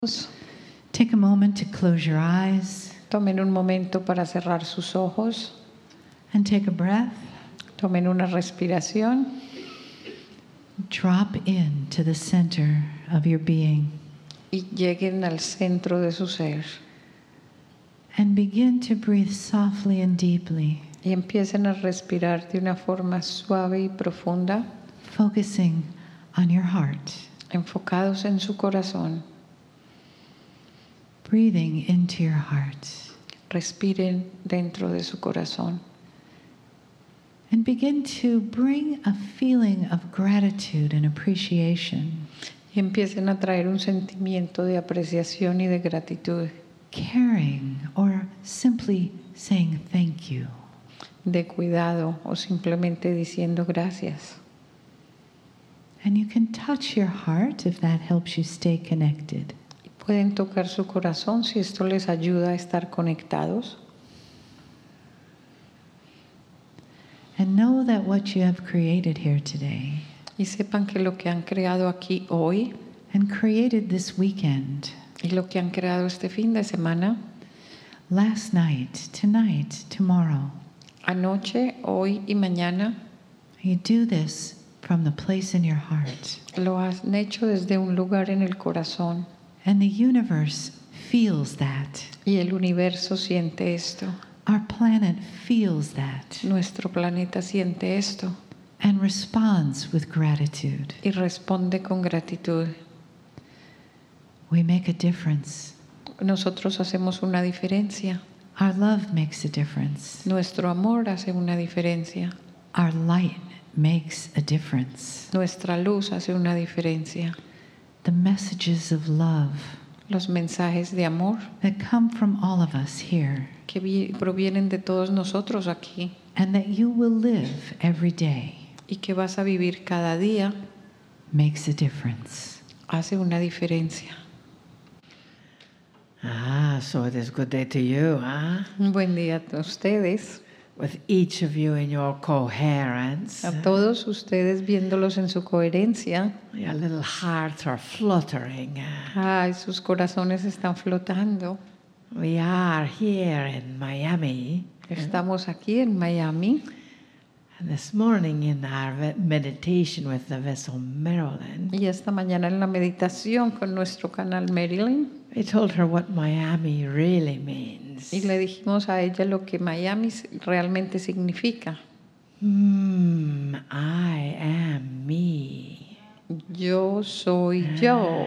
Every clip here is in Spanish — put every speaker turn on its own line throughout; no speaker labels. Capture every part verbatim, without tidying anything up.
Take a moment to close your eyes.
Tomen un momento para cerrar sus ojos.
And take a breath.
Tomen una respiración.
Drop in to the center of your being.
Y lleguen al centro de su ser.
And begin to breathe softly and deeply.
Y empiecen a respirar de una forma suave y profunda.
Focusing on your heart.
Enfocados en su corazón.
Breathing into your heart.
Respiren dentro de su corazón.
And begin to bring a feeling of gratitude and appreciation.
Y empiecen a traer un sentimiento de apreciación y de gratitud.
Caring or simply saying thank you.
De cuidado o simplemente diciendo gracias.
And you can touch your heart if that helps you stay connected.
Pueden tocar su corazón si esto les ayuda a estar conectados.
And know that what you have created here today,
y sepan que lo que han creado aquí hoy,
and created this weekend,
y lo que han creado este fin de semana,
last night, tonight, tomorrow,
anoche, hoy y mañana,
you do this from the place in your heart.
Lo han hecho desde un lugar en el corazón.
And the universe feels that.
Y el universo siente esto.
Our planet feels that.
Nuestro planeta siente esto.
And responds with gratitude.
Y responde con gratitud.
We make a difference.
Nosotros hacemos una diferencia.
Our love makes a difference.
Nuestro amor hace una diferencia.
Our light makes a difference.
Nuestra luz hace una diferencia.
The messages of love,
los mensajes de amor
that come from all of us here,
que provienen de todos nosotros aquí,
and that you will live every day,
y que vas a vivir cada día,
makes a difference.
Hace una diferencia.
Ah, so it is a good day to you, huh?
Un buen día a ustedes.
With each of you in your coherence.
A todos ustedes viéndolos en su coherencia.
Your little hearts are fluttering.
Ay, sus corazones están flotando.
We are here in Miami.
Estamos aquí en Miami.
And this morning in our meditation with the vessel Marilyn.
Y esta mañana en la meditación con nuestro canal Marilyn.
I told her what Miami really means.
Y le dijimos a ella lo que Miami realmente significa.
Mm, I am me.
Yo soy yo.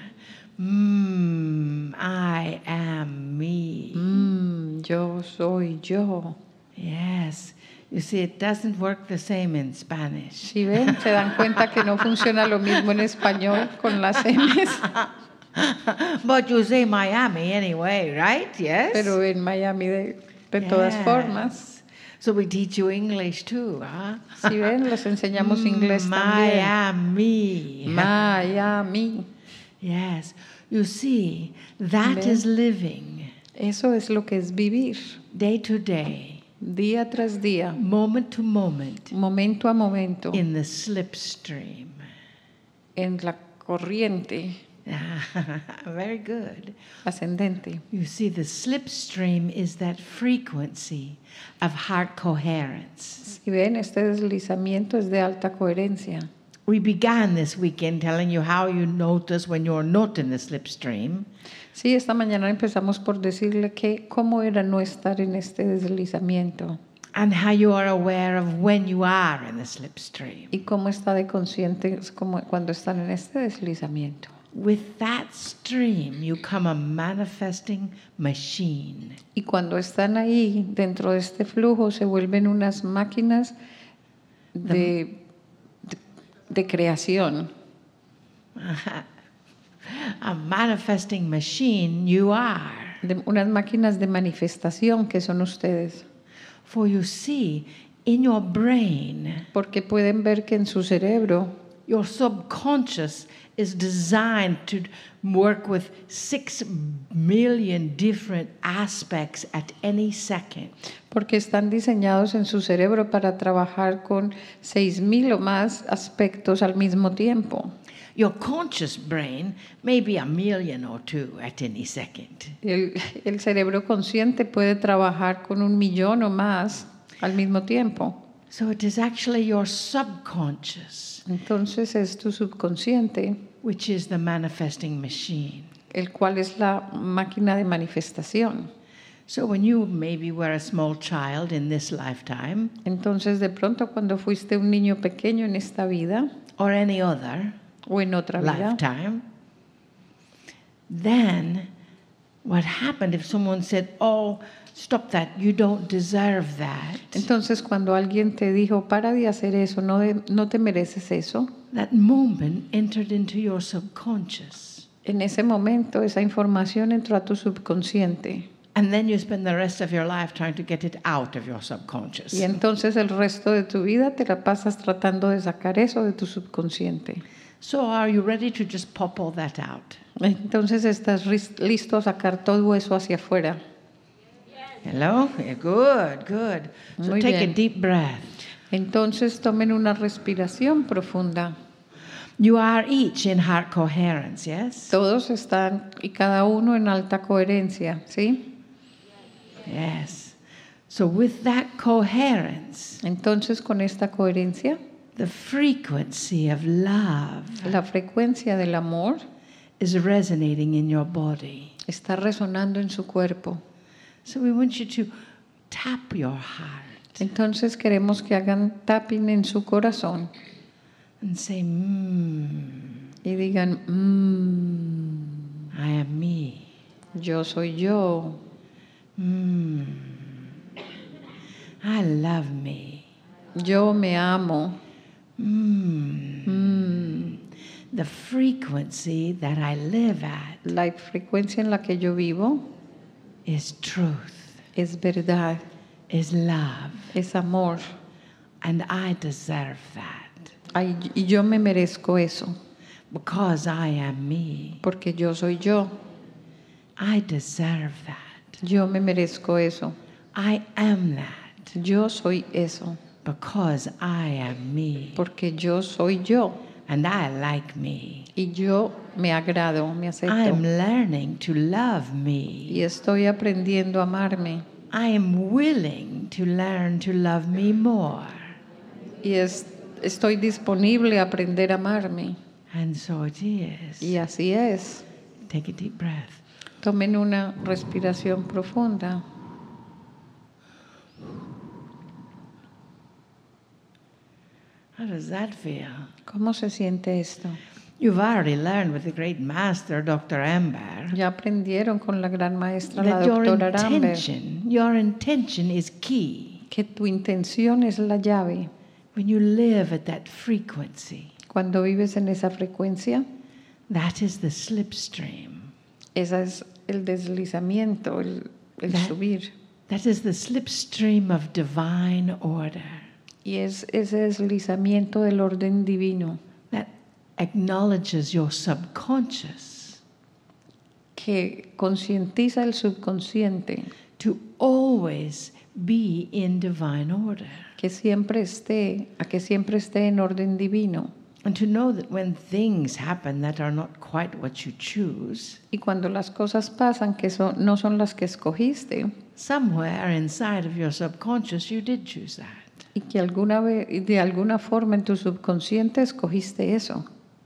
Mm, I am me.
Mm, yo soy yo.
Yes. You see, it doesn't work the same in Spanish.
¿Sí ven? Se dan cuenta que no funciona lo mismo en español con las M's.
But you say Miami anyway, right? Yes.
Pero en Miami de, de yes. todas formas.
So we teach you English too, huh?
¿Sí ven? Les enseñamos inglés
mm,
también.
Miami.
Miami.
Yes. You see, that
¿ven?
Is living.
Eso es lo que es vivir.
Day to day.
Día tras día.
Moment to moment.
Momento a momento.
In the slipstream.
En la corriente.
Very good.
Ascendente.
You see, the slipstream is that frequency of heart coherence.
Si ven, este deslizamiento es de alta coherencia.
We began this weekend telling you how you notice when you're not in the slipstream.
Sí, esta mañana empezamos por decirle que cómo era no estar en este deslizamiento.
And how you are aware of when you are in the slipstream.
Y cómo está de conscientes como cuando están en este deslizamiento.
With that stream, you come a manifesting machine.
Y cuando están ahí dentro de este flujo se vuelven unas máquinas de, de, de creación.
A manifesting machine you are.
De, unas máquinas de manifestación que son ustedes.
For you see, in your brain,
porque pueden ver que en su cerebro,
your subconscious is designed to work with six million different aspects at any second.
Porque están diseñados en su cerebro para trabajar con seis mil o más aspectos al mismo tiempo.
Your conscious brain may be a million or two at any second.
El, el cerebro consciente puede trabajar con un millón o más al mismo tiempo.
So it is actually your subconscious,
Entonces es tu subconsciente,
which is the manifesting machine.
el cual es la máquina de manifestación.
So when you maybe were a small child in this lifetime,
Entonces de pronto cuando fuiste un niño pequeño en esta vida
or any other
o en otra vida,
lifetime, then what happened if someone said, oh, stop that, you don't deserve that,
entonces cuando alguien te dijo, para de hacer eso, no, de- no te mereces eso,
that moment entered into your subconscious.
en ese momento esa información entró a tu subconsciente.
And then you spend the rest of your life trying to get it out of your subconscious.
Y entonces el resto de tu vida te la pasas tratando de sacar eso de tu subconsciente.
So are you ready to just pop all that out?
Entonces estás ris- listo a sacar todo eso hacia afuera.
Hello? Yeah, good, good. So
Muy
take a
bien.
deep breath.
Entonces tomen una respiración profunda.
You are each in heart coherence, yes?
Todos están y cada uno en alta coherencia, ¿sí?
Yes. So with that coherence,
Entonces con esta coherencia,
the frequency of love
la frecuencia del amor
is resonating in your body.
está resonando en su cuerpo.
So we want you to tap your heart
Entonces queremos que hagan tapping en su corazón
and say, mm,
y digan, mmm,
I am me.
yo soy yo,
Mm, I love me.
yo me amo.
Mm,
Mm,
the frequency that I live at
la frecuencia en la que yo vivo
is truth,
es verdad,
is love,
es amor.
and I deserve that
Ay, y yo me merezco eso,
because I am me.
porque yo soy yo.
I deserve that.
Yo me merezco eso.
I am that
Yo soy eso,
because I am me,
porque yo soy yo.
and I like me.
Y yo me agrado, me acepto.
I'm learning to love me.
Y estoy aprendiendo a amarme.
I am willing to learn to love me more.
Y es- estoy disponible a aprender a amarme.
And so it is.
Y así es.
Take a deep breath.
Tomen una respiración profunda.
How does that feel?
¿Cómo se siente esto?
You've already learned with the great master, Doctor Amber,
Ya aprendieron con la gran maestra, la
that your
doctora Ramber,
intention, your intention is key.
que tu intención es la llave.
When you live at that frequency,
Cuando vives en esa frecuencia,
that is the slipstream.
ese es el deslizamiento, el, el
That-
subir.
That is the slipstream of divine order
Y es ese deslizamiento del orden divino
that acknowledges your subconscious
que concientiza el subconsciente,
to always be in divine order.
que siempre esté, a que siempre esté en orden divino.
And to know that when things happen that are not quite what you choose,
Y cuando las cosas pasan que son, no son las que escogiste,
somewhere inside of your subconscious you did choose that.
y que alguna vez, de alguna forma en tu subconsciente escogiste eso,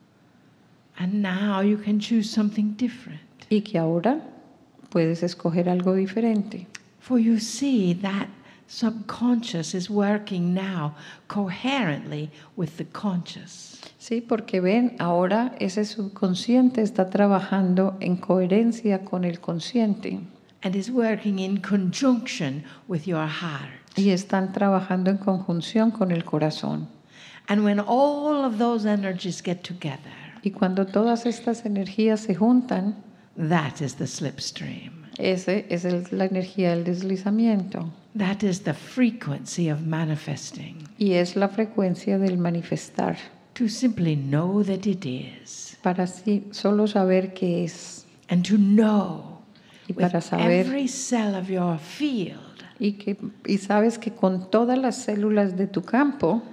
And now you can choose something different.
y que ahora puedes escoger algo diferente.
For you see that subconscious is working now coherently with the conscious.
Sí, porque ven, ahora ese subconsciente está trabajando en coherencia con el consciente
And is working in conjunction with your heart.
y están trabajando en conjunción con el corazón.
And when all of those energies get together,
Y cuando todas estas energías se juntan,
that is the slipstream.
ese es el- la energía del deslizamiento
That is the frequency of manifesting.
y es la frecuencia del manifestar,
To simply know that it is.
para así solo saber qué es
And to know
y
with
para saber
every cell of your field
y que y sabes que con todas las células de tu campo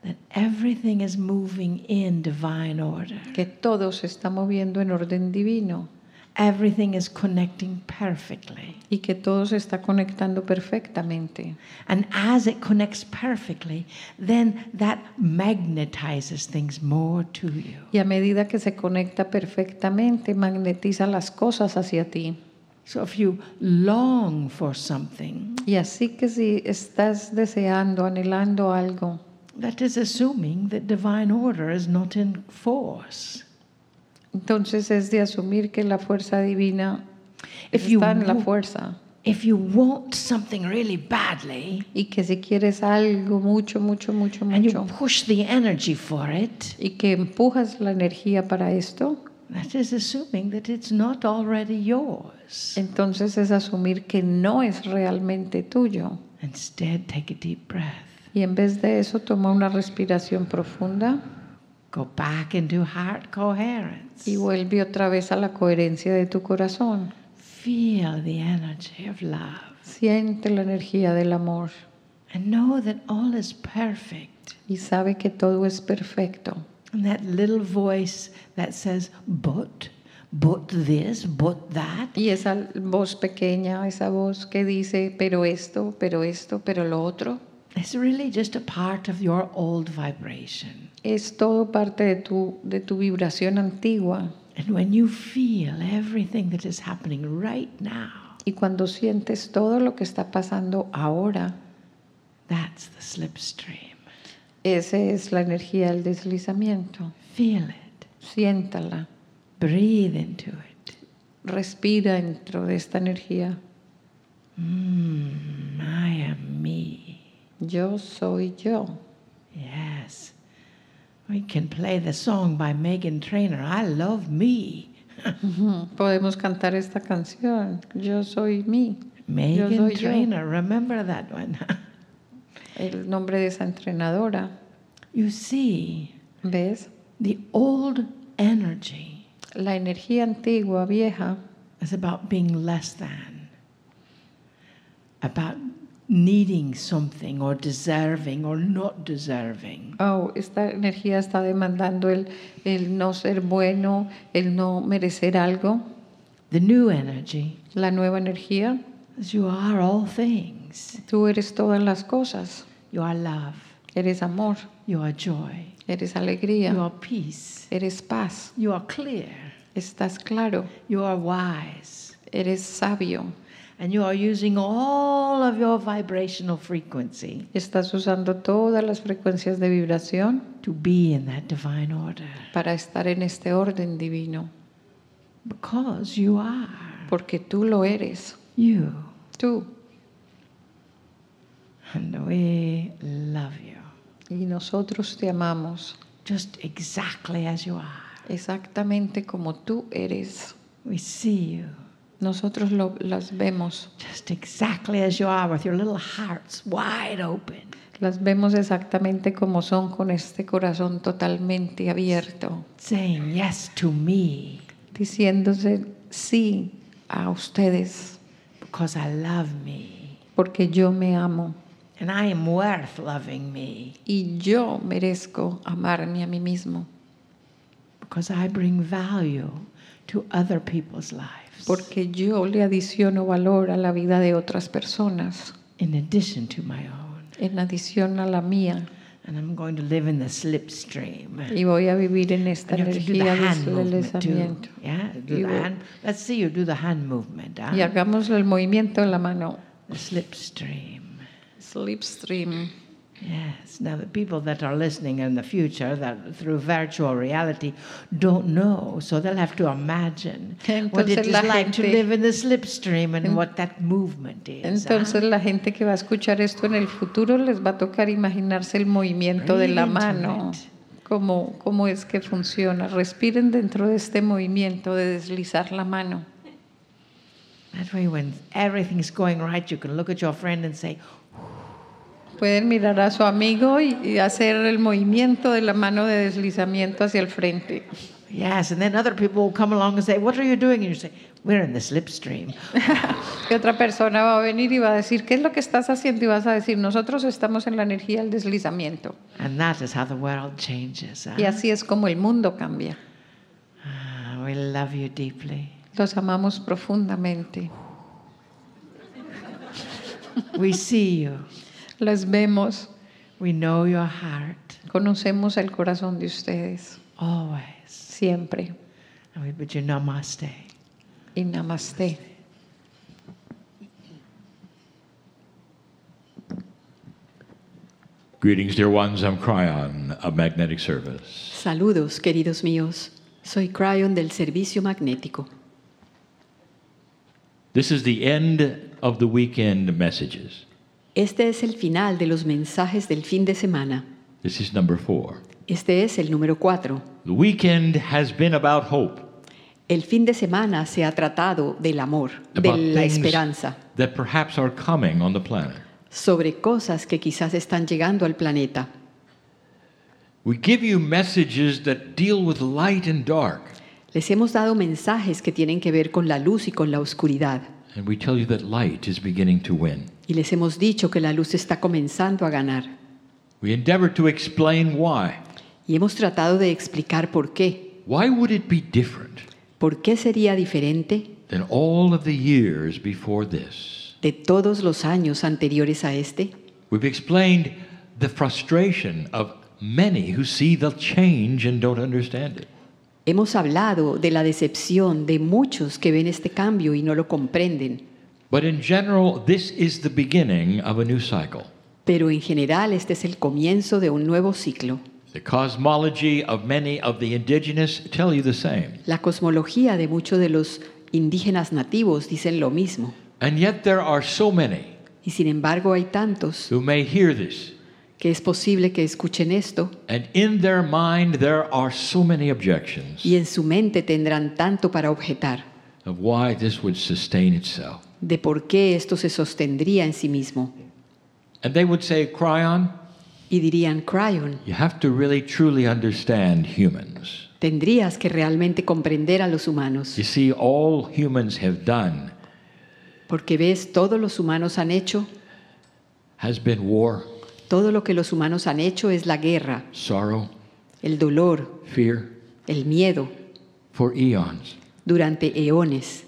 that everything is moving in divine order.
que todo se está moviendo en orden divino
Everything is connecting perfectly.
y que todo se está conectando perfectamente.
And as it connects perfectly, then that magnetizes things more to you.
Y a medida que se conecta perfectamente, magnetiza las cosas hacia ti.
So if you long for something,
Y así que si estás deseando, anhelando algo,
that is assuming that divine order is not in force.
entonces es de asumir que la fuerza divina
If you
está en la
wo-
fuerza.
If you want something really badly
Y que si quieres algo mucho, mucho, mucho,
and you
mucho,
push the energy for it,
y que empujas la energía para esto,
that is assuming that it's not already yours.
entonces es asumir que no es realmente tuyo.
Instead, take a deep breath.
Y en vez de eso, toma una respiración profunda
Go back into heart coherence.
y vuelve otra vez a la coherencia de tu corazón.
Feel the energy of love
Siente la energía del amor
and know that all is perfect.
y sabe que todo es perfecto.
And that little voice that says, but, but this, but that,
Y esa voz pequeña, esa voz que dice, pero esto, pero esto, pero lo otro,
is really just a part of your old vibration.
es todo parte de tu, de tu vibración antigua.
And when you feel everything that is happening right now,
Y cuando sientes todo lo que está pasando ahora,
that's the slipstream.
esa es la energía del deslizamiento.
Feel it.
Siéntala,
Breathe into it.
respira dentro de esta energía.
Mm, I am me.
Yo soy yo.
Yes. We can play the song by Megan Trainor, I love me.
Ujú. Podemos cantar esta canción. Yo soy mí. Yo
Megan
soy yo.
Trainor, remember that one?
El nombre de esa entrenadora.
You see,
¿Ves?
the old energy
La energía antigua, vieja,
is about being less than, about needing something or deserving or not deserving.
oh, esta energía está demandando el, el no ser bueno, el no merecer algo.
The new energy
La nueva energía,
is you are all things.
tú eres todas las cosas.
You are love.
Eres amor,
You are joy.
eres
You
alegría,
are peace.
eres paz,
You are clear.
estás claro,
You are wise.
eres sabio,
And you are using all of your vibrational frequency
estás usando todas las frecuencias de vibración
to be in that divine order.
para estar en este orden divino,
Because you are.
porque tú lo eres,
You.
tú,
And we love you.
y nosotros te amamos
Just exactly as you are.
exactamente como tú eres.
We see you.
Nosotros lo, las vemos,
Just exactly as you are with your little hearts wide open.
las vemos exactamente como son con este corazón totalmente abierto,
Saying yes to me
diciéndose sí a ustedes,
because I love me.
porque yo me amo
And I am worth loving me
y yo merezco amarme a mí mismo,
because I bring value to other people's lives
porque yo le adiciono valor a la vida de otras personas,
in addition to my own.
en adición a la mía,
And I'm going to live in the slipstream.
y voy a vivir en esta
And you have to do the
energía
hand
del
movement too.
deslizamiento.
Yeah, do
Y
the
voy-
hand. Let's see you do the hand movement. huh?
Y hagamos el movimiento de la mano.
The slipstream.
Slipstream.
Yes. Now, the people that are listening in the future, that through virtual reality, don't know, so they'll have to imagine what it
Entonces
is
la
like to
gente-
live in the slipstream and what that movement is.
Entonces
huh?
la gente que va a escuchar esto en el futuro les va a tocar imaginarse el movimiento de la
Breathe into
mano,
it.
cómo, cómo es que funciona. Respiren dentro de este movimiento de deslizar la mano.
That way, when everything's going right, you can look at your friend and say,
Pueden mirar a su amigo y, y hacer el movimiento de la mano de deslizamiento hacia el frente.
Yes, and then other people will come along and say, what are you doing? And you say, we're in the slipstream.
Y otra persona va a venir y va a decir, ¿qué es lo que estás haciendo? Y vas a decir, nosotros estamos en la energía del deslizamiento.
And that is how the world changes. huh?
Y así es como el mundo cambia.
Ah, we love you deeply.
Los amamos profundamente.
We see you.
Les vemos,
We know your heart
conocemos el corazón de ustedes,
always.
siempre.
And we bid you namaste.
Y namaste.
Greetings, dear ones. I'm Cryon of Magnetic Service.
Saludos, queridos míos. Soy Cryon del Servicio Magnético.
This is the end of the weekend messages.
Este es el final de los mensajes del fin de semana.
This is number four.
Este es el número cuatro.
The weekend has been about hope,
El fin de semana se ha tratado del amor, de
about
la
things
esperanza,
that perhaps are coming on the planet.
sobre cosas que quizás están llegando al planeta.
We give you messages that deal with light and dark,
Les hemos dado mensajes que tienen que ver con la luz y con la oscuridad.
and we tell you that light is beginning to win.
Y les hemos dicho que la luz está comenzando a ganar.
We endeavor to explain why.
Y hemos tratado de explicar por qué.
Why would it be different
¿Por qué sería diferente
than all of the years before this?
de todos los años anteriores a este?
We've explained the frustration of many who see the change and don't understand it.
Hemos hablado de la decepción de muchos que ven este cambio y no lo comprenden,
But in general, this is the beginning of a new cycle.
pero en general este es el comienzo de un nuevo ciclo.
The cosmology of many of the indigenous tell you the same.
La cosmología de muchos de los indígenas nativos dicen lo mismo,
And yet there are so many
y sin embargo hay tantos
who may hear this,
que es posible que escuchen esto
and in their mind there are so many objections
y en su mente tendrán tanto para objetar
of why this would sustain itself.
de por qué esto se sostendría en sí mismo.
And they would say, Cryon,
Y dirían, Cryon,
you have to really truly understand humans.
tendrías que realmente comprender a los humanos,
You see, all humans have done
porque ves, todos los humanos han hecho,
has been war,
todo lo que los humanos han hecho es la guerra,
sorrow,
el dolor,
fear,
el miedo,
for eons.
durante eones.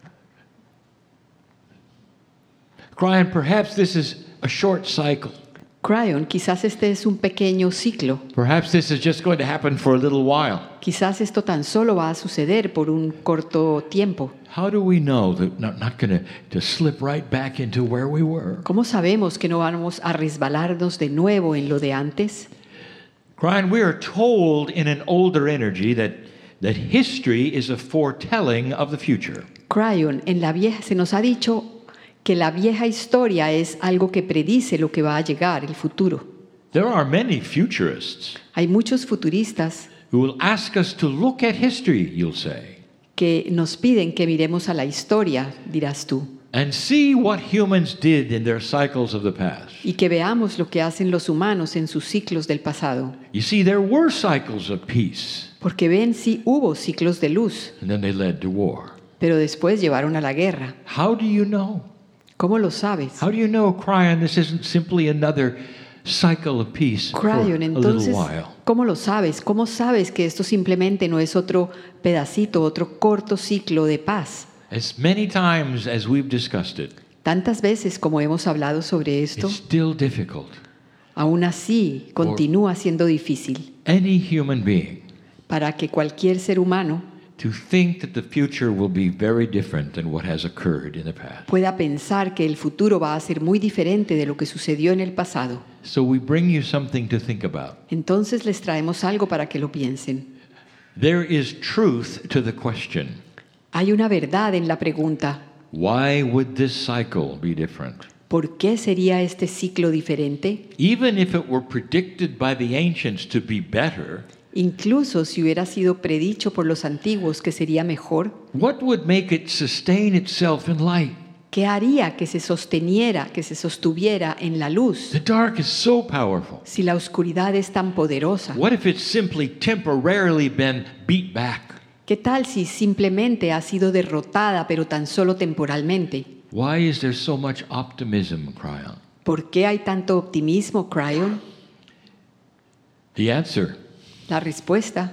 Cryon, perhaps this is a short cycle.
Cryon, quizás este es un pequeño ciclo,
Perhaps this is just going to happen for a little while.
quizás esto tan solo va a suceder por un corto tiempo.
How do we know that not, not going to to slip right back into where we were?
¿Cómo sabemos que no vamos a resbalarnos de nuevo en lo de antes?
Cryon, we are told in an older energy that, that history is a foretelling of the future.
Cryon, en la vieja se nos ha dicho que la vieja historia es algo que predice lo que va a llegar, el futuro.
There are many futurists
Hay muchos futuristas
who will ask us to look at history, you'll say,
que nos piden que miremos a la historia, dirás tú,
and see what humans did in their cycles of the past.
y que veamos lo que hacen los humanos en sus ciclos del pasado.
You see, there were cycles of peace,
Porque ven, sí hubo ciclos de luz,
and then they led to war.
pero después llevaron a la guerra.
How do you know?
¿Cómo lo sabes?
How do you know, Cryon, this isn't simply another cycle of peace for
Cryon,
a little
entonces,
while?
¿cómo lo sabes? ¿Cómo sabes que esto simplemente no es otro pedacito, otro corto ciclo de paz?
As many times as we've discussed it,
Tantas veces como hemos hablado sobre esto,
it's still difficult.
aún así continúa siendo difícil
Any human being
para que cualquier ser humano
to think that the future will be very different than what has occurred in the past.
pueda pensar que el futuro va a ser muy diferente de lo que sucedió en el pasado.
So we bring you something to think about.
Entonces les traemos algo para que lo piensen.
There is truth to the question,
Hay una verdad en la pregunta,
why would this cycle be different?
¿por qué sería este ciclo diferente?
Even if it were predicted by the ancients to be better,
Incluso si hubiera sido predicho por los antiguos que sería mejor,
what would make it sustain itself in light?
¿Qué haría que se sosteniera, que se sostuviera en la luz
The dark is so powerful.
si la oscuridad es tan poderosa?
What if it's simply temporarily been beat back?
¿Qué tal si simplemente ha sido derrotada, pero tan solo temporalmente?
Why is there so much optimism, Cryon?
¿Por qué hay tanto optimismo, Cryon?
The answer
La respuesta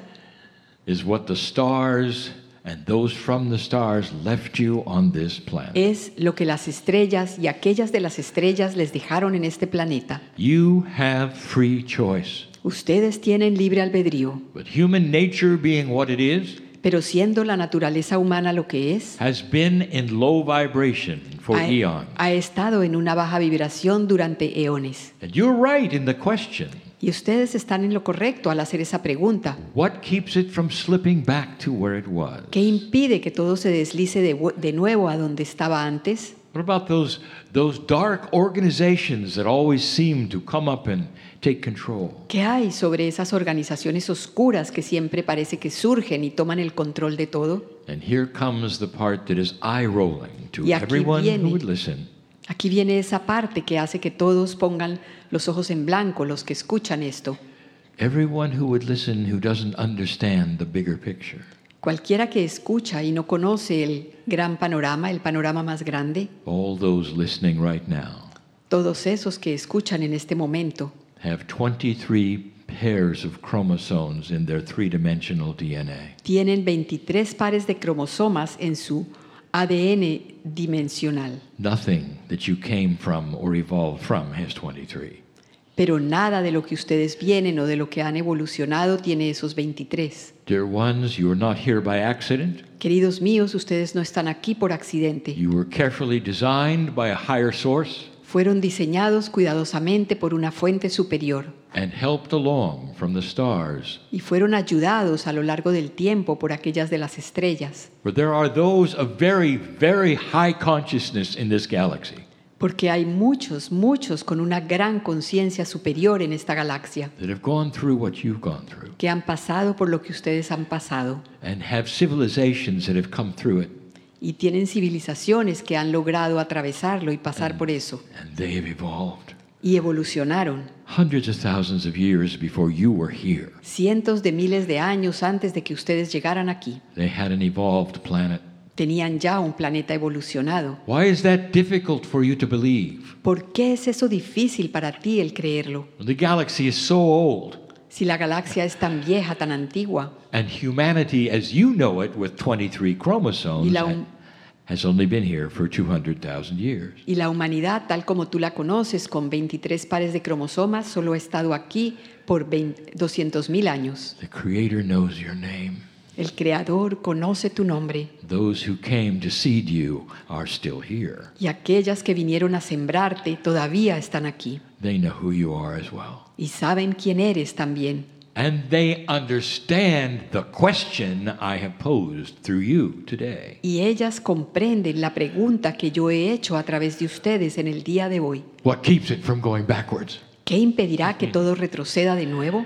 is what the stars and those from the stars left you on this planet.
es lo que las estrellas y aquellas de las estrellas les dejaron en este planeta.
You have free choice.
Ustedes tienen libre albedrío,
But human nature being what it is,
pero siendo la naturaleza humana lo que es,
has been in low vibration for
ha,
eons.
ha estado en una baja vibración durante eones.
And you're right in the question.
Y ustedes están en lo correcto al hacer esa pregunta.
What keeps it from slipping back to where it was?
¿Qué impide que todo se deslice de, vu- de nuevo a donde estaba antes?
What about those, those dark organizations that always seem to come up and take control?
¿Qué hay sobre esas organizaciones oscuras que siempre parece que surgen y toman el control de todo?
And here comes the part that is eye-rolling to
Y aquí
everyone
viene.
who would listen.
Aquí viene esa parte que hace que todos pongan los ojos en blanco, los que escuchan esto.
Everyone who would listen who doesn't understand the bigger picture.
Cualquiera que escucha y no conoce el gran panorama, el panorama más grande,
All those listening right now
todos esos que escuchan en este momento
have twenty-three pairs of chromosomes in their three-dimensional D N A.
tienen veintitrés pares de cromosomas en su A D N dimensional,
Nothing that you came from or evolved from has twenty-three.
pero nada de lo que ustedes vienen o de lo que han evolucionado tiene esos veintitrés.
Dear ones, you are not here by accident.
Queridos míos, ustedes no están aquí por accidente.
You were carefully designed by a higher source
Fueron diseñados cuidadosamente por una fuente superior
and helped along from the stars.
y fueron ayudados a lo largo del tiempo por aquellas de las estrellas,
For there are those of very, very high consciousness in this galaxy
porque hay muchos, muchos con una gran conciencia superior en esta galaxia
that have gone through what you've gone through
que han pasado por lo que ustedes han pasado
and have civilizations that have come through it,
y tienen civilizaciones que han logrado atravesarlo y pasar por eso
and they have evolved
y evolucionaron
hundreds of thousands of years before you were here.
cientos de miles de años antes de que ustedes llegaran aquí.
They had an evolved planet.
Tenían ya un planeta evolucionado.
Why is that difficult for you to believe?
¿Por qué es eso difícil para ti el creerlo?
The galaxy is so old,
Si la galaxia es tan vieja, tan antigua,
and humanity as you know it with twenty-three chromosomes
Y la hum-
has only been here for two hundred thousand years.
y la humanidad tal como tú la conoces, con veintitrés pares de cromosomas, solo ha estado aquí por doscientos mil años.
The Creator knows your name.
El Creador conoce tu nombre
Those who came to seed you are still here.
y aquellas que vinieron a sembrarte todavía están aquí
They know who you are as well.
y saben quién eres también.
And they understand the question I have posed through you today.
Y ellas comprenden la pregunta que yo he hecho a través de ustedes en el día de hoy.
What keeps it from going backwards?
¿Qué impedirá que todo retroceda de nuevo?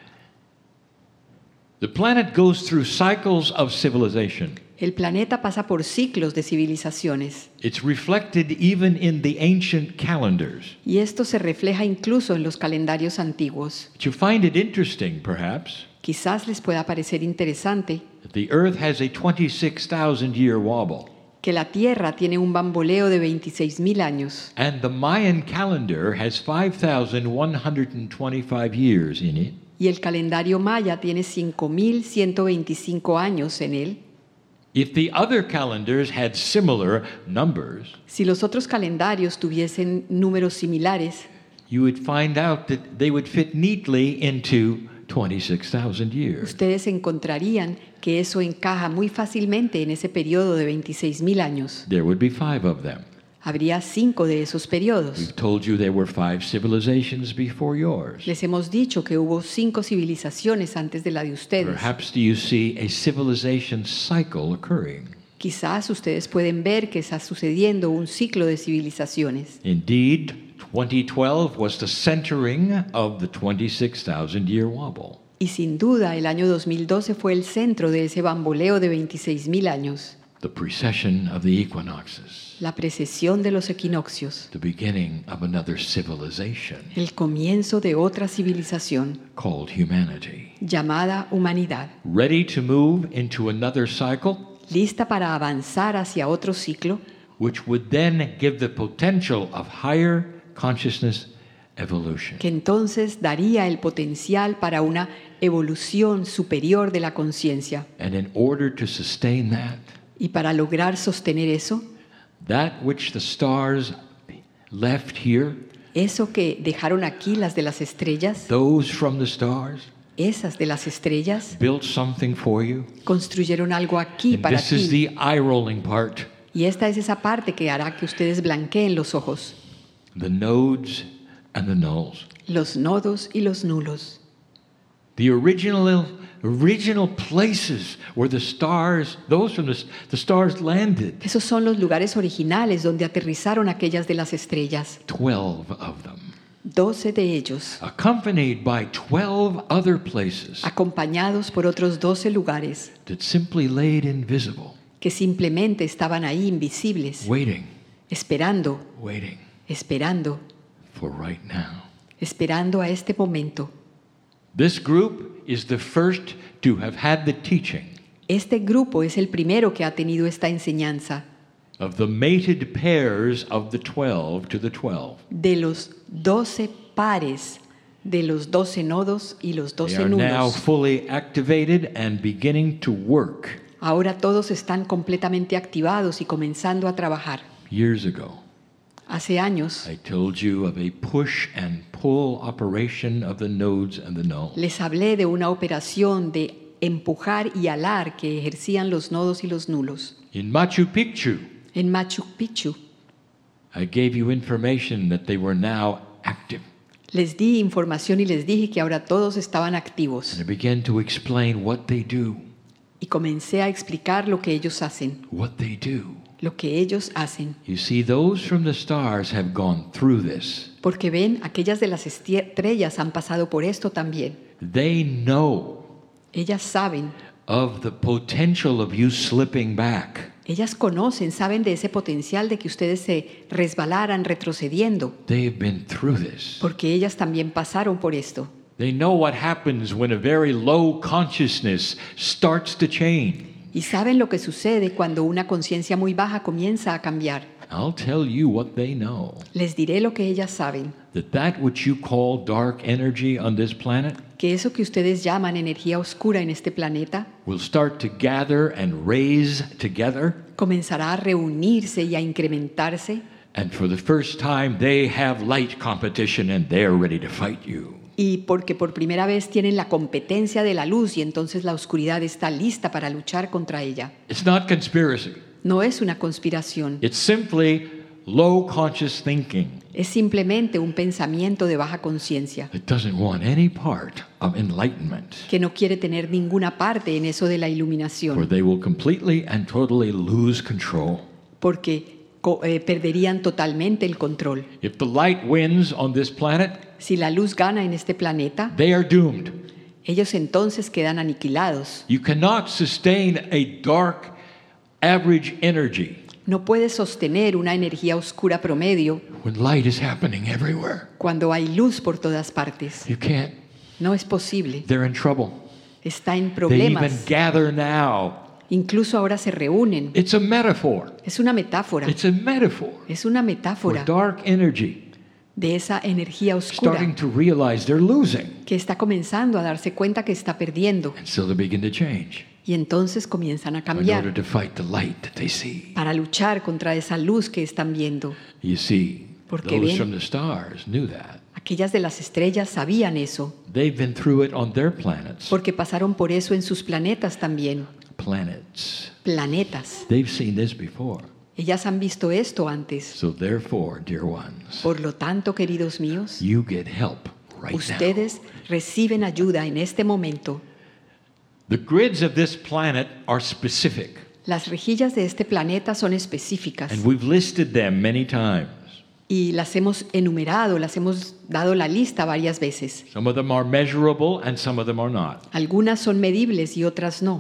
The planet goes through cycles of civilization.
El planeta pasa por ciclos de civilizaciones
It's reflected even in the ancient calendars.
y esto se refleja incluso en los calendarios antiguos.
But you find it interesting, perhaps,
Quizás les pueda parecer interesante
that the Earth has a twenty-six thousand year wobble,
que la Tierra tiene un bamboleo de veintiséis mil años
and the Mayan calendar has five thousand one hundred twenty-five years in it.
y el calendario maya tiene cinco mil ciento veinticinco años en él.
If the other calendars had similar numbers,
Si los otros calendarios tuviesen números similares,
you would find out that they would fit neatly into twenty-six thousand years.
ustedes encontrarían que eso encaja muy fácilmente en ese periodo de veintiséis mil años.
There would be five of them.
Habría cinco de esos periodos.
We've told you there were five civilizations before yours.
Les hemos dicho que hubo cinco civilizaciones antes de la de ustedes.
Perhaps do you see a civilization cycle occurring?
Quizás ustedes pueden ver que está sucediendo un ciclo de civilizaciones.
Indeed, twenty twelve was the centering of the twenty-six thousand year wobble.
Y sin duda el año dos mil doce fue el centro de ese bamboleo de veintiséis mil años.
the precession of the equinoxes,
la precesión de los equinoccios,
the beginning of another civilization
el comienzo de otra civilización
called humanity.
llamada humanidad,
Ready to move into another cycle,
lista para avanzar hacia otro ciclo,
which would then give the potential of higher consciousness evolution.
que entonces daría el potencial para una evolución superior de la conciencia.
And in order to sustain that,
Y para lograr sostener eso,
that which the stars left here,
eso que dejaron aquí las de las estrellas,
those from the stars,
esas de las estrellas,
built something for you.
construyeron algo aquí
And
para
this is
ti.
the eye-rolling part.
Y esta es esa parte que hará que ustedes blanqueen los ojos,
The nodes and the nulls.
los nodos y los nulos.
The original original places where the stars, those from the, the stars landed.
Esos son los lugares originales donde aterrizaron aquellas de las estrellas.
Twelve of them.
Doce de ellos,
Accompanied by twelve other places
acompañados por otros doce lugares
that simply laid invisible,
que simplemente estaban ahí invisibles,
waiting,
esperando,
waiting
esperando,
for right now.
esperando a este momento.
This group is the first to have had the teaching
Este grupo es el primero que ha tenido esta enseñanza
of the mated pairs of the twelve to the twelve.
de los doce pares, de los doce nodos y los
They
doce
are now
nudos.
fully activated and beginning to work.
Ahora todos están completamente activados y comenzando a trabajar.
Years ago,
Hace años
I told you of a push and pull operation of the nodes and the nulls.
les hablé de una operación de empujar y alar que ejercían los nodos y los nulos.
In Machu Picchu,
En Machu Picchu
I gave you information that they were now active.
les di información y les dije que ahora todos estaban activos.
And I began to explain what they do,
Y comencé a explicar lo que ellos hacen,
what they do.
lo que ellos hacen.
You see, those from the stars have gone through this.
Porque ven, aquellas de las estrellas han pasado por esto también.
They know
Ellas saben,
of the potential of you slipping back.
ellas conocen, saben de ese potencial de que ustedes se resbalaran retrocediendo,
They've been through this.
porque ellas también pasaron por esto.
They know what happens when a very low consciousness starts to change.
Y saben lo que sucede cuando una conciencia muy baja comienza a cambiar.
I'll tell you what they know.
Les diré lo que ellas saben,
That that which you call dark energy on this planet
que eso que ustedes llaman energía oscura en este planeta
will start to gather and raise together.
comenzará a reunirse y a incrementarse,
And for the first time, they have light competition and they're ready to fight you.
y porque por primera vez tienen la competencia de la luz y entonces la oscuridad está lista para luchar contra ella.
It's not conspiracy.
No es una conspiración,
It's simply low conscious thinking
es simplemente un pensamiento de baja conciencia
that doesn't want any part of enlightenment,
que no quiere tener ninguna parte en eso de la
or
iluminación,
they will completely and totally lose control.
porque co- eh, perderían totalmente el control.
If the light wins on this planet,
Si la luz gana en este planeta,
they are doomed.
ellos entonces quedan aniquilados.
You cannot sustain a dark average energy
No puedes sostener una energía oscura promedio
when light is happening everywhere.
cuando hay luz por todas partes.
You can't.
No es posible.
They're in trouble.
Está en
They even
problemas.
gather now.
Incluso ahora se reúnen.
It's a metaphor.
Es una metáfora.
It's a metaphor
Es una
for
metáfora
dark energy
de esa energía oscura
starting to realize they're losing.
que está comenzando a darse cuenta que está perdiendo.
And so they begin to change
Y entonces comienzan a
in order
cambiar
to fight the light that they see.
para luchar contra esa luz que están viendo.
You see,
Porque
those
ven-
from the stars knew that.
Aquellas de las estrellas sabían eso,
They've been through it on their planets.
porque pasaron por eso en sus planetas también.
Planets.
Planetas.
They've seen this before.
Ellas han visto esto antes.
So therefore, dear ones,
Por lo tanto, queridos míos,
you get help right now.
ustedes reciben ayuda en este momento.
The grids of this planet are specific,
Las rejillas de este planeta son específicas
and we've listed them many times.
y las hemos enumerado, las hemos dado la lista varias veces.
Some of them are measurable and some of them are not.
Algunas son medibles y otras no.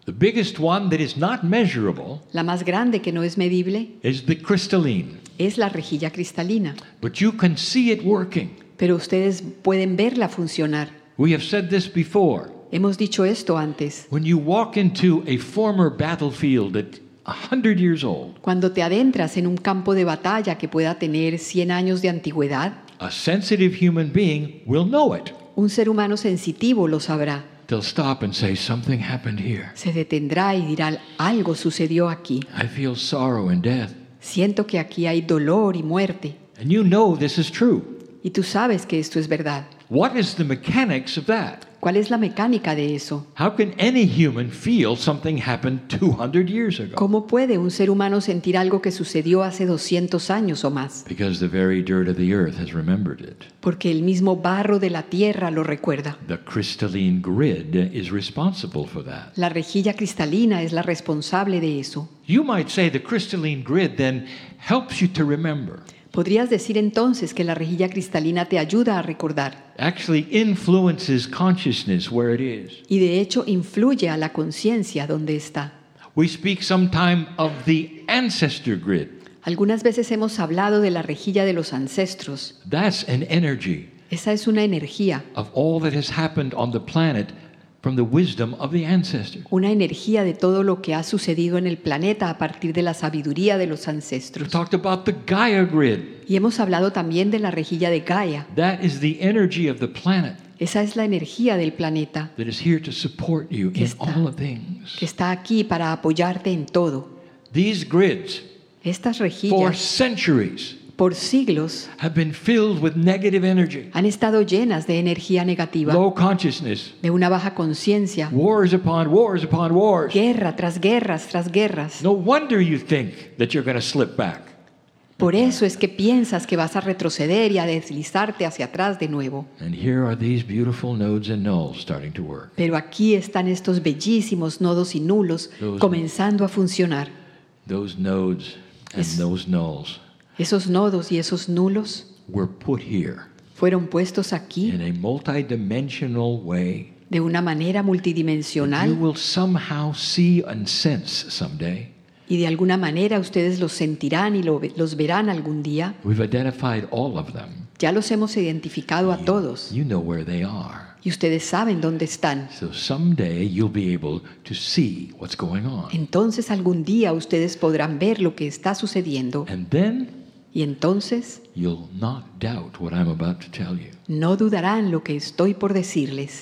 The biggest one that is not measurable
La más grande que no es medible
is the crystalline.
es la rejilla cristalina,
But you can see it working.
pero ustedes pueden verla funcionar.
We have said this before.
Hemos dicho esto antes.
When you walk into a former battlefield at a hundred years old,
Cuando te adentras en un campo de batalla que pueda tener cien años de antigüedad,
a sensitive human being will know it.
un ser humano sensitivo lo sabrá.
They'll stop and say, something happened here.
Se detendrá y dirá, algo sucedió aquí.
I feel sorrow and death.
Siento que aquí hay dolor y muerte.
And you know this is true.
Y tú sabes que esto es verdad.
What is the mechanics of that?
¿Cuál es la mecánica de eso?
How can any human feel something happened two hundred years ago?
¿Cómo puede un ser humano sentir algo que sucedió hace doscientos años o más?
Because the very dirt of the earth has remembered it.
Porque el mismo barro de la tierra lo recuerda.
The crystalline grid is responsible for that.
La rejilla cristalina es la responsable de eso.
You might say the crystalline grid then helps you to remember.
Podrías decir entonces que la rejilla cristalina te ayuda a recordar
Actually influences consciousness where it is.
y de hecho influye a la conciencia donde está.
We speak sometime of the ancestor grid.
Algunas veces hemos hablado de la rejilla de los ancestros.
That's an energy
Esa es una energía,
of all that has happened on the planet from the wisdom of the ancestors.
una energía de todo lo que ha sucedido en el planeta a partir de la sabiduría de los
We
ancestros.
talked about the Gaia grid.
Y hemos hablado también de la rejilla de Gaia.
That is the energy of the planet
Esa es la energía del planeta
that is here to support you
que
in
está,
all things.
que está aquí para apoyarte en todo.
These grids,
Estas
for
rejillas,
centuries,
por siglos,
have been filled with negative energy,
han estado llenas de energía negativa,
low consciousness,
de una baja conciencia,
wars upon wars upon wars.
guerra tras guerras tras guerras.
No wonder you think that you're going to slip back.
Por eso es que piensas que vas a retroceder y a deslizarte hacia atrás de nuevo.
And here are these beautiful nodes and nulls starting to work.
Pero aquí están estos bellísimos nodos y nulos
Those-
comenzando a funcionar.
Those nodes and
Es-
those nulls
Esos nodos y esos nulos
were put here
fueron puestos aquí
in a multidimensional way.
de una manera
You
multidimensional
will somehow see and sense someday.
y de alguna manera ustedes los sentirán y lo ve- los verán algún día.
We've identified all of them.
Ya los hemos identificado a todos
You know where they are.
y ustedes saben dónde están.
So someday you'll be able to see what's going on.
Entonces algún día ustedes podrán ver lo que está sucediendo
And then
y entonces
you'll not doubt what I'm about to tell you.
no dudarán lo que estoy por decirles.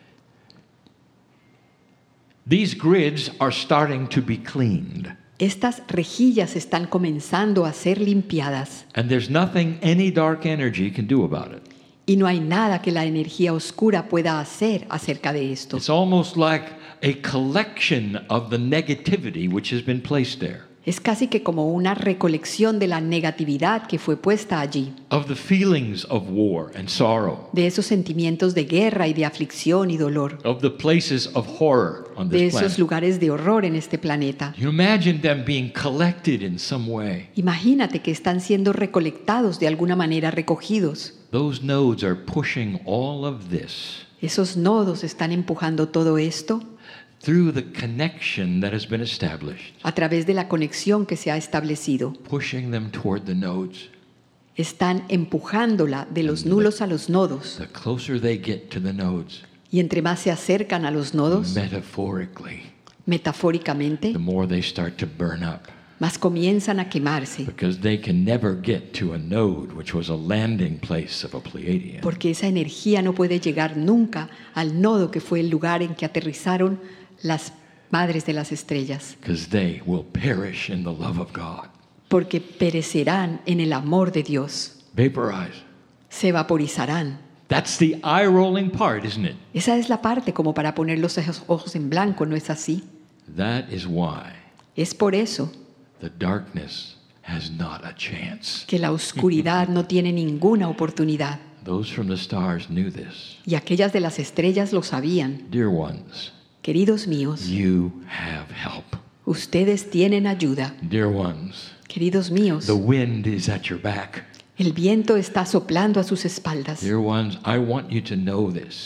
These grids are starting to be cleaned.
Estas rejillas están comenzando a ser limpiadas
And there's nothing any dark energy can do about it.
y no hay nada que la energía oscura pueda hacer acerca de esto.
It's almost like a collection of the negativity which has been placed there,
Es casi que como una recolección de la negatividad que fue puesta allí,
of the feelings of war and sorrow,
de esos sentimientos de guerra y de aflicción y dolor,
of the places of horror on
de
this
esos
planet.
lugares de horror en este planeta.
You imagine them being collected in some way.
Imagínate que están siendo recolectados de alguna manera, recogidos.
Those nodes are pushing all of this
Esos nodos están empujando todo esto
through the connection that has been established,
a través de la conexión que se ha establecido.
pushing them toward the nodes.
Están empujándola de los nulos a los nodos.
The closer they get to the nodes,
Y entre más se acercan a los nodos,
metaphorically,
metafóricamente,
the more they start to burn up.
más comienzan a quemarse.
Because they can never get to a node which was a landing place of a Pleiadian.
Porque esa energía no puede llegar nunca al nodo que fue el lugar en que aterrizaron las madres de las estrellas.
Because they will perish in the love of God.
Porque perecerán en el amor de Dios.
Vaporize.
Se vaporizarán.
That's the eye rolling part, isn't it?
Esa es la parte como para poner los ojos- ojos en blanco, ¿no es así?
That is why
Es por eso
the darkness has not a chance.
que la oscuridad no tiene ninguna oportunidad.
Those from the stars knew this.
Y aquellas de las estrellas lo sabían.
Dear ones,
Queridos míos,
you have help.
ustedes tienen ayuda.
Dear ones,
Queridos míos,
the wind is at your back.
el viento está soplando a sus espaldas.
Dear ones, I want you to know this.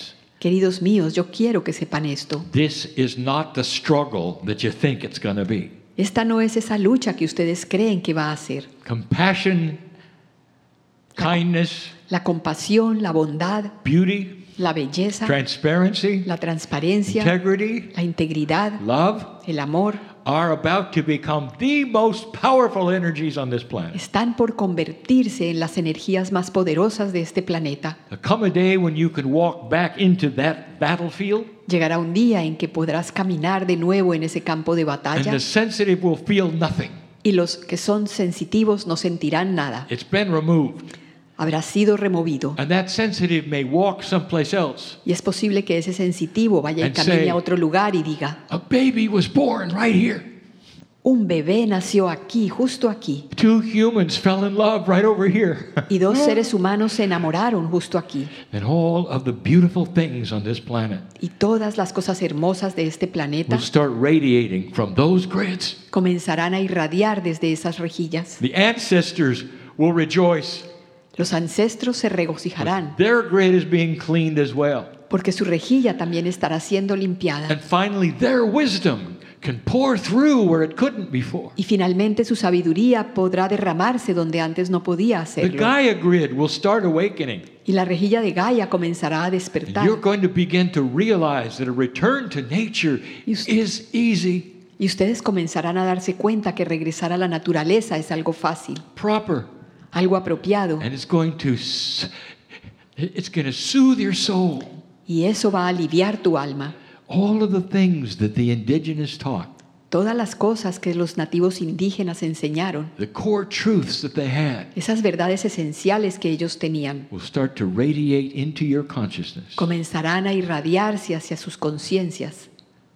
Queridos míos, yo quiero que sepan esto.
This is not the struggle that you think it's going to be.
Esta no es esa lucha que ustedes creen que va a ser.
Compassion, kindness,
La compasión, la bondad,
beauty,
la belleza,
transparency,
la transparencia,
integrity,
la integridad,
love
el amor,
are about to become the most powerful energies on this planet.
están por convertirse en las energías más poderosas de este planeta.
There'll come a day when you can walk back into that battlefield
Llegará un día en que podrás caminar de nuevo en ese campo de
and
batalla
the sensitive will feel nothing.
y los que son sensitivos no sentirán nada.
It's been removed.
Habrá sido removido.
And that sensitive may walk someplace else.
Y es posible que ese sensitivo vaya y
And
camine
say,
a otro lugar y diga,
A baby was born right here.
un bebé nació aquí, justo aquí,
Two humans fell in love right over here.
y dos seres humanos se enamoraron justo aquí.
And all of the beautiful things on this planet
Y todas las cosas hermosas de este planeta
will start radiating from those grids.
comenzarán a irradiar desde esas rejillas.
The ancestors will rejoice.
Los ancestros se regocijarán
Their grid is being cleaned as well.
porque su rejilla también estará siendo limpiada.
And finally, their wisdom can pour through where it couldn't before.
Y finalmente su sabiduría podrá derramarse donde antes no podía
The
hacerlo.
Gaia grid will start awakening.
Y la rejilla de Gaia comenzará a
And
despertar.
you're going to begin to realize that a return to nature
Y us-
is easy,
Y ustedes comenzarán a darse cuenta que regresar a la naturaleza es algo fácil,
proper,
algo apropiado.
and it's going to s- it's going to soothe your soul.
Y eso va a aliviar tu alma.
All of the things that the indigenous taught,
Todas las cosas que los nativos indígenas enseñaron,
the core truths that they had,
esas verdades esenciales que ellos tenían,
will start to radiate into your consciousness.
comenzarán a irradiarse hacia sus conciencias.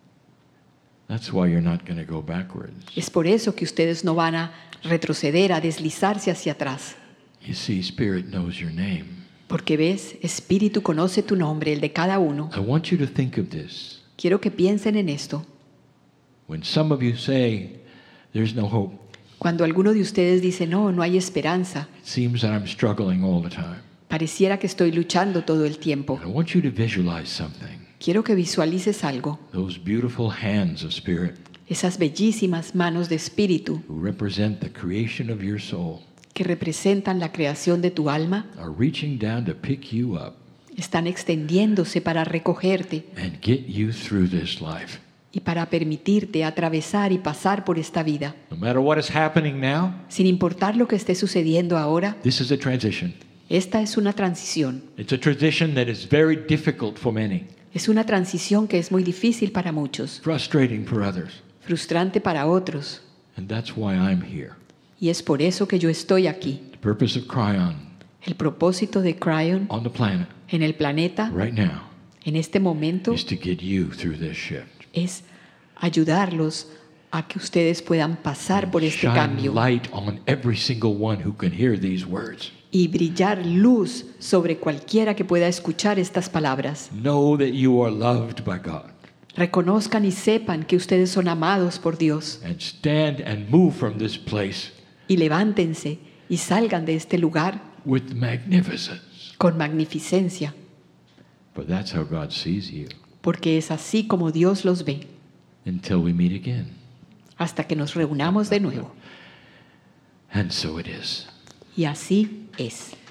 That's why you're not going to go backwards.
Es por eso que ustedes no van a retroceder, a deslizarse hacia atrás.
You see, Spirit knows your name.
Porque ves, Espíritu conoce tu nombre, el de cada uno.
I want you to think of this.
Quiero que piensen en esto.
When some of you say, there's no hope,
Cuando alguno de ustedes dice, no, no hay esperanza,
it seems that I'm struggling all the time.
pareciera que estoy luchando todo el tiempo.
I want you to visualize something.
Quiero que visualices algo,
Those beautiful hands of Spirit
esas bellísimas manos de Espíritu
who represent the creation of your soul
que representan la creación de tu alma,
are reaching down to pick you up
están extendiéndose para recogerte
and get you through this life.
y para permitirte atravesar y pasar por esta vida.
No matter what is happening now,
Sin importar lo que esté sucediendo ahora,
this is a transition.
esta es una transición.
It's a transition that is very difficult for many,
Es una transición que es muy difícil para muchos,
frustrating for others.
frustrante para otros.
And that's why I'm here.
Y es por eso que yo estoy aquí.
The purpose of Cryon
El propósito de Cryon
on the planet
en el planeta,
right now
en este momento,
is to get you through this shift.
es ayudarlos a que ustedes puedan pasar por este
Shine
cambio
light on every single one who can hear these words.
y brillar luz sobre cualquiera que pueda escuchar estas palabras.
Know that you are loved by God.
Reconozcan y sepan que ustedes son amados por Dios
And stand and move from this place
y levántense y salgan de este lugar
with magnificence.
con magnificencia,
But that's how God sees you.
porque es así como Dios los ve,
Until we meet again.
hasta que nos reunamos de nuevo.
And so it is.
Y así es.